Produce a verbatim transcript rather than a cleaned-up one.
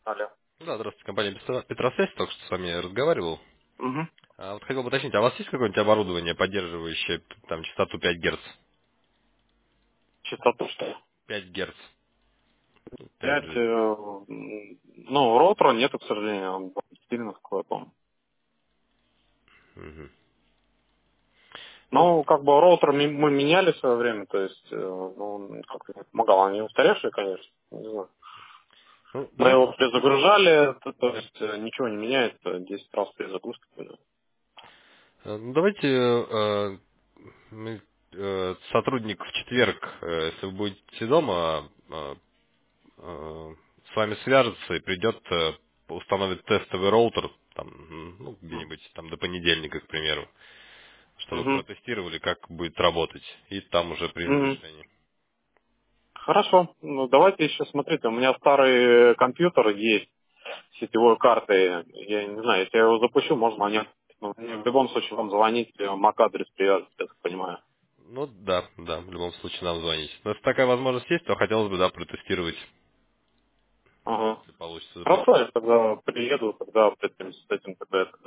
Алло. Да, здравствуйте, компания Петро- Петросвязь, только что с вами разговаривал. Угу. А вот хотел бы уточнить, а у вас есть какое-нибудь оборудование, поддерживающее там частоту пять Гц? Частоту что? пять Гц. пять Пять, э, джи. м, ну, роутера нету, к сожалению, он сильно такой, по-моему. Мгм. Ну, Ну, как бы роутер ми- мы меняли в свое время, то есть, э, ну, он как-то не помогал. Они устаревшие, конечно, не знаю. ну, Мы давайте, его перезагружали, то, то есть э, ничего не меняется, десять раз перезагрузка. были. э, ну, давайте э, мы, э, сотрудник в четверг, э, если вы будете дома, э, э, с вами свяжется и придет, э, установит тестовый роутер, там, м, ну, где-нибудь там до понедельника, к примеру, чтобы Угу. протестировали, как будет работать, и там уже примем Угу. решение. Хорошо, ну давайте еще смотрите, у меня старый компьютер есть, сетевой картой, я не знаю, если я его запущу, можно они, ну, мне в любом случае вам звонить, мак-адрес привязывать, я так понимаю. Ну да, да, в любом случае нам звонить. Но если такая возможность есть, то хотелось бы, да, протестировать, Ага. если получится запустить. Хорошо, я тогда приеду, тогда определимся с этим, тогда это.